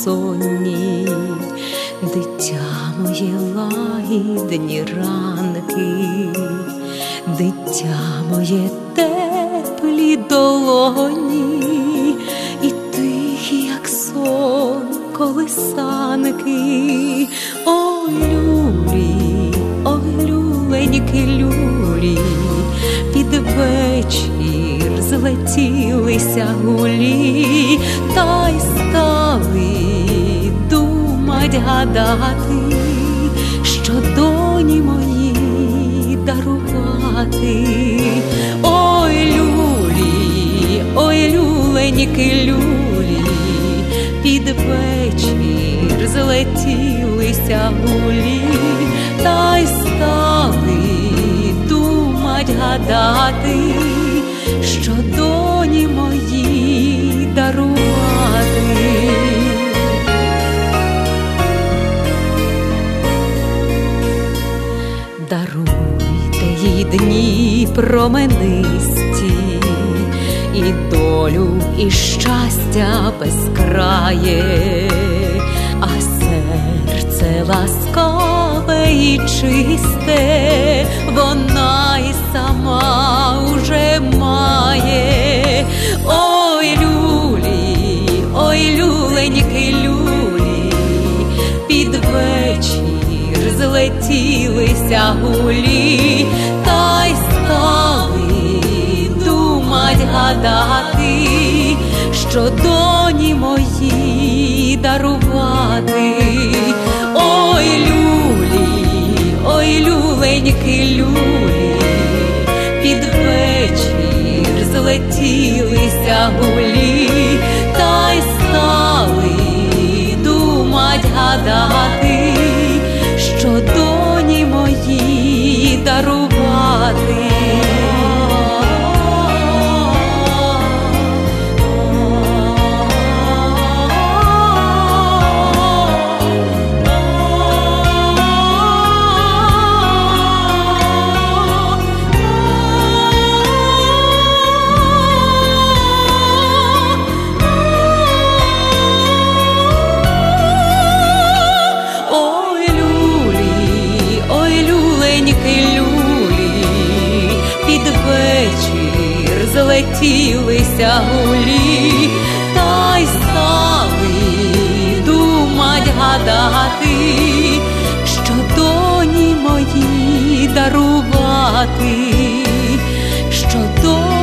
безсонні, дитя моє лагідні ранки, дитя моє теплі долоні, і тихі, як сон, колисанки. Ой, люлі, ой, люленьки, люлі, під вечір злетілися гулі, та й стали думать, гадати, що доні мої дарувати. Ой, люлі, ой, люленьки, люлі, під вечір злетілися гулі, та й стали думать, гадати, що доні мої дарувати. Даруйте їй дні променисті, і долю, і щастя безкрає, а серце ласкаве і чисте вона й сама уже має. Ой, люлі, ой, люленьки, люлі, під вечір злетілися гулі, та й стали думать, гадати, що доні мої дарувати. Ой, люлі, ой, люленьки, люлі, під вечір злетілися гулі, та й стали думать, гадати, що доні мої дарувати. Злетілися гулі, та й стали думать, гадати, що доні мої дарувати, що доні